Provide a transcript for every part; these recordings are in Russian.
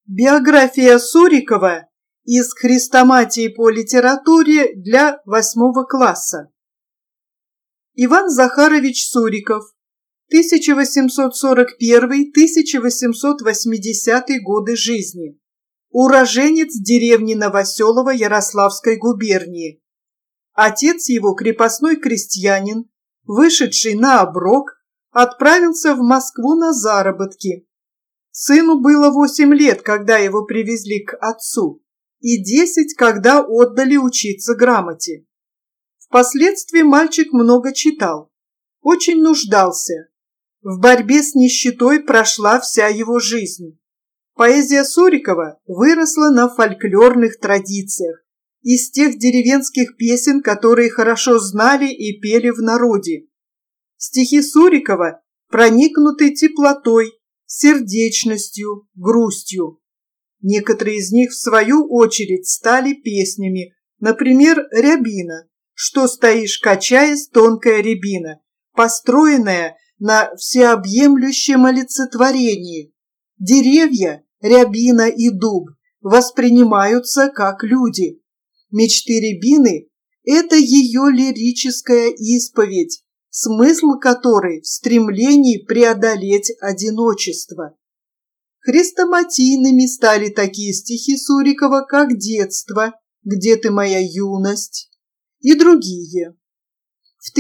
Биография Сурикова из «Хрестоматии по литературе» для 8 класса. Иван Захарович Суриков, 1841-1880 годы жизни. Уроженец деревни Новоселово Ярославской губернии. Отец его, крепостной крестьянин, вышедший на оброк, отправился в Москву на заработки. Сыну было 8 лет, когда его привезли к отцу, и 10, когда отдали учиться грамоте. Впоследствии мальчик много читал, очень нуждался. В борьбе с нищетой прошла вся его жизнь. Поэзия Сурикова выросла на фольклорных традициях, из тех деревенских песен, которые хорошо знали и пели в народе. Стихи Сурикова проникнуты теплотой, сердечностью, грустью. Некоторые из них, в свою очередь, стали песнями, например, «Рябина», «Что стоишь, качаясь, тонкая рябина», построенная на всеобъемлющем олицетворении. Деревья, рябина и дуб, воспринимаются как люди. Мечты рябины – это ее лирическая исповедь, смысл которой в стремлении преодолеть одиночество. Хрестоматийными стали такие стихи Сурикова, как «Детство», «Где ты, моя юность» и другие. В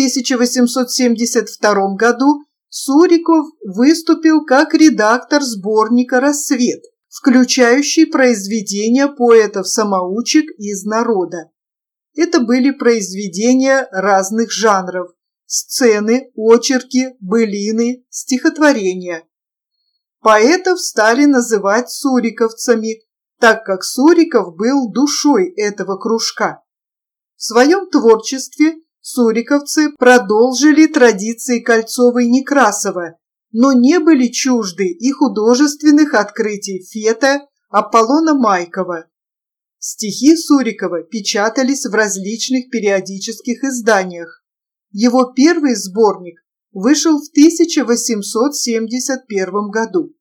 1872 году Суриков выступил как редактор сборника «Рассвет», включающий произведения поэтов-самоучек из народа. Это были произведения разных жанров: сцены, очерки, былины, стихотворения. Поэтов стали называть суриковцами, так как Суриков был душой этого кружка. В своем творчестве суриковцы продолжили традиции Кольцова и Некрасова, но не были чужды и художественных открытий Фета, Аполлона Майкова. Стихи Сурикова печатались в различных периодических изданиях. Его первый сборник вышел в 1871 году.